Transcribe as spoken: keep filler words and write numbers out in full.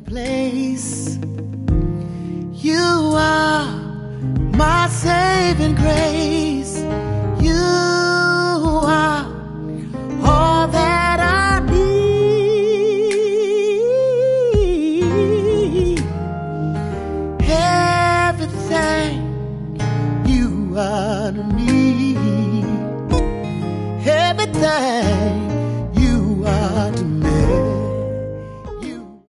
place. You are my saving grace. You are all that I need. Everything you are to me. Everything